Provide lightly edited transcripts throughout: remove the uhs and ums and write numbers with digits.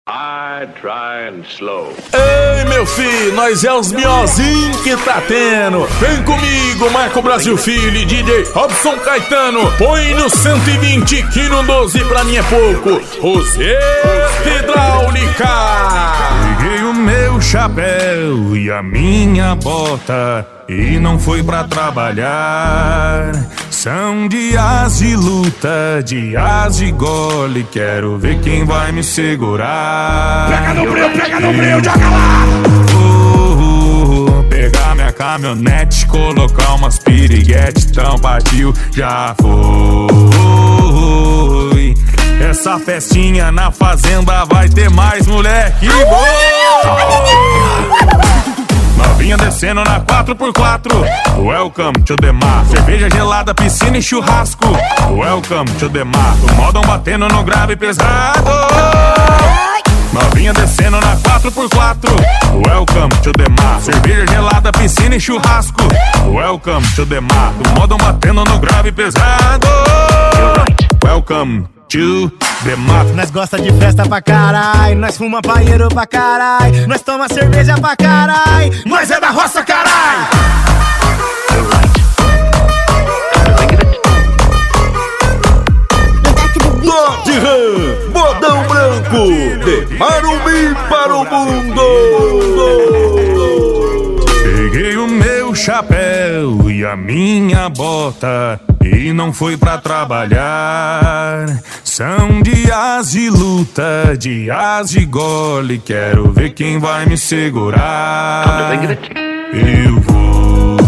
I try and slow. Ei, meu filho, nós é os miozinhos que tá tendo. Vem comigo, Marco Brasil Filho e DJ Robson Caetano. Põe no 120 que no 12 pra mim é pouco. Roseta Hidráulica. Peguei o meu chapéu e a minha bota e não foi pra trabalhar. São dias de luta, dias de gole. Quero ver quem vai me segurar. Pega no breu, joga lá! Pegar minha caminhonete, colocar umas piriguete. Então partiu, já foi. Essa festinha na fazenda vai ter mais moleque bom. Novinha descendo na 4x4. Welcome to the mar. Cerveja gelada, piscina e churrasco. Welcome to the mar. O modão batendo no grave pesado. Novinha descendo na 4x4. Welcome to the mar. Cerveja gelada, piscina e churrasco. Welcome to the mar. O modão batendo no grave pesado. Welcome to the mar. Nós gosta de festa pra carai, nós fuma paieiro pra carai, nós toma cerveja pra carai, nós é da roça carai. Dodge Ram, modão branco, de Marumbi para o mundo. Peguei o meu chapéu e a minha bota e não foi pra trabalhar. São dias de luta, dias de gole. Quero ver quem vai me segurar. Eu vou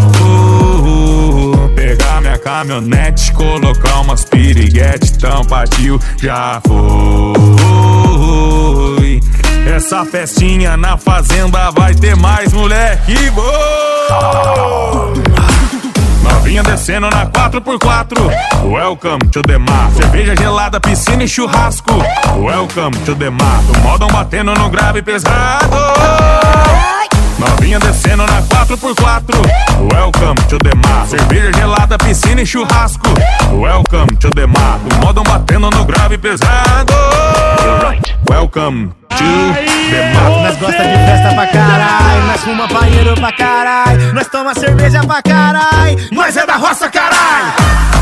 pegar minha caminhonete, colocar umas piriguete. Então partiu, já foi. Essa festinha na fazenda vai ter mais moleque bom. Novinha descendo na 4x4. Welcome to the mar. Cerveja gelada, piscina e churrasco. Welcome to the mar. O modão batendo no grave pesado. Novinha descendo na 4x4. Welcome to the mar. Cerveja gelada, piscina e churrasco. Welcome to the mar. O modão batendo no grave pesado. Welcome to the mar. Nós gosta de festa pra carai, nós fuma paieiro pra carai, nós toma cerveja pra carai, nós é da roça carai.